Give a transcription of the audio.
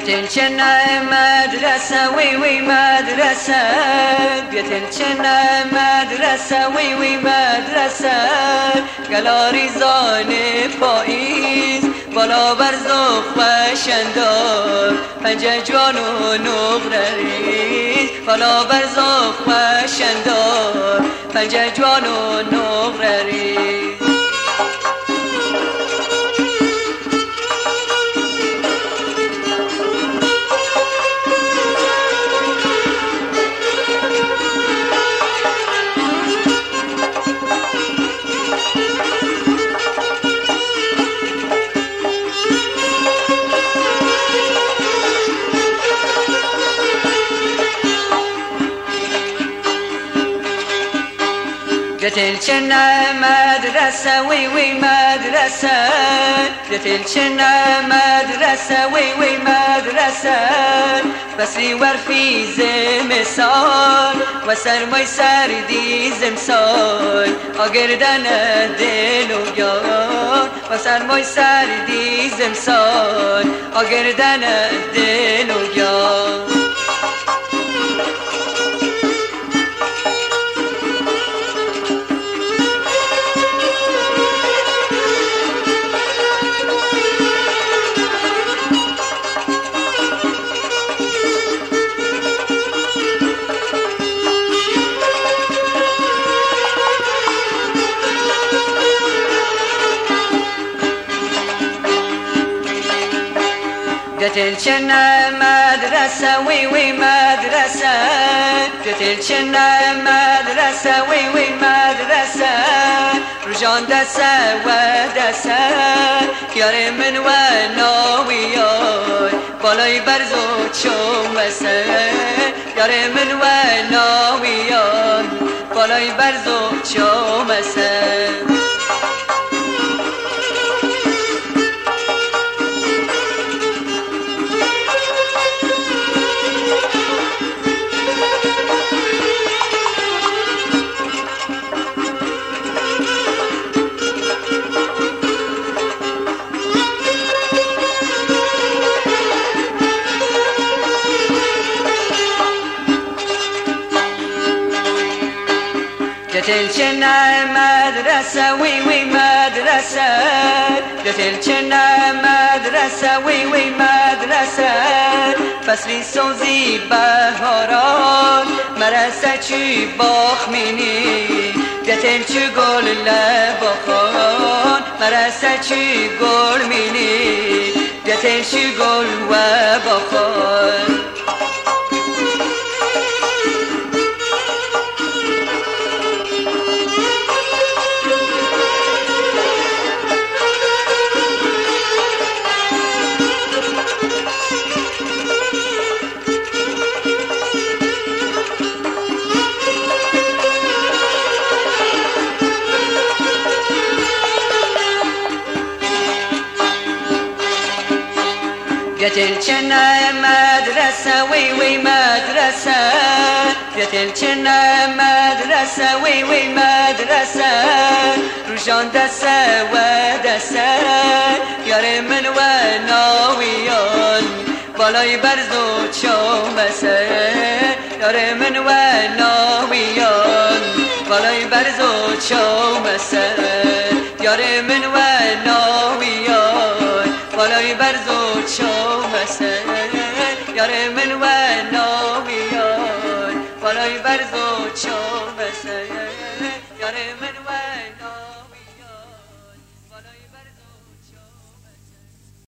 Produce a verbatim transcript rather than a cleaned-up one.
بتلچنا مدرسة وي وي مدرسة بتلچنا مدرسة وي وي مدرسة گلاری زان پاییز بالا بر زخ و شندار پنجه جوان و نقره ریز بالا بر زخ و شندار پنجه جوان و نقره ریز بتلچنا مدرسة وي وي مدرسة بتلچنا مدرسة وي وي مدرسة بسری ورفی زمسال و سرمای سردی زمسال آگردن دل و یار و سرمای سردی زمسال آگردن دل و یار بتلچنا مدرسة وي وي مدرسة بتلچنا مدرسة وي وي مدرسة رجان دسة ودسة کیار من و ناویان بالای برزو چون بسه کیار من و ناویان بالای برزو چون بسه بتلچنا مدرسة وي وي مدرسة بتلچنا مدرسة وي وي مدرسة فصلی سوزی بهاران مرسه چی باخ مینی بتلچ گل لباخان مرسه چی گل مینی بتلچ گل و باخان بتلچنا مدرسة وي وي مدرسة بتلچنا مدرسة وي وي مدرسة رجان دسة ودسة یار من و ناویان بالای برزو چون بسه یار من و ناویان بالای برزو چون بسه یار من و ناویان بالای برزو چون بسه یار من و ناویان بالای برزو چون